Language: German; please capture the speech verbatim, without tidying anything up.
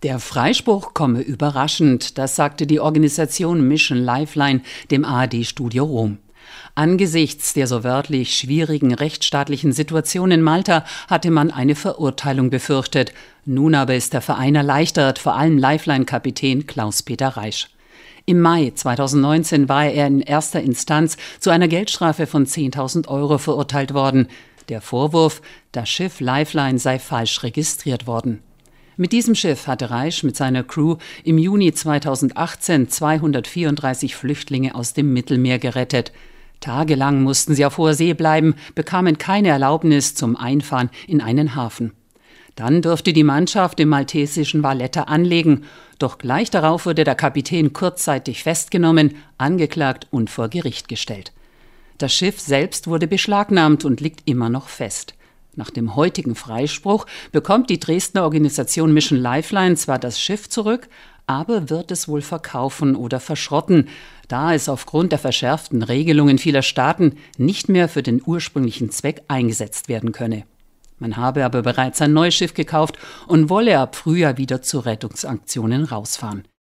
Der Freispruch komme überraschend, das sagte die Organisation Mission Lifeline dem A R D-Studio Rom. Angesichts der so wörtlich schwierigen rechtsstaatlichen Situation in Malta hatte man eine Verurteilung befürchtet. Nun aber ist der Verein erleichtert, vor allem Lifeline-Kapitän Klaus-Peter Reisch. Im Mai zweitausendneunzehn war er in erster Instanz zu einer Geldstrafe von zehntausend Euro verurteilt worden. Der Vorwurf, das Schiff Lifeline sei falsch registriert worden. Mit diesem Schiff hatte Reisch mit seiner Crew im Juni zweitausendachtzehn zweihundertvierunddreißig Flüchtlinge aus dem Mittelmeer gerettet. Tagelang mussten sie auf hoher See bleiben, bekamen keine Erlaubnis zum Einfahren in einen Hafen. Dann durfte die Mannschaft im maltesischen Valletta anlegen, doch gleich darauf wurde der Kapitän kurzzeitig festgenommen, angeklagt und vor Gericht gestellt. Das Schiff selbst wurde beschlagnahmt und liegt immer noch fest. Nach dem heutigen Freispruch bekommt die Dresdner Organisation Mission Lifeline zwar das Schiff zurück, aber wird es wohl verkaufen oder verschrotten, da es aufgrund der verschärften Regelungen vieler Staaten nicht mehr für den ursprünglichen Zweck eingesetzt werden könne. Man habe aber bereits ein neues Schiff gekauft und wolle ab Frühjahr wieder zu Rettungsaktionen rausfahren.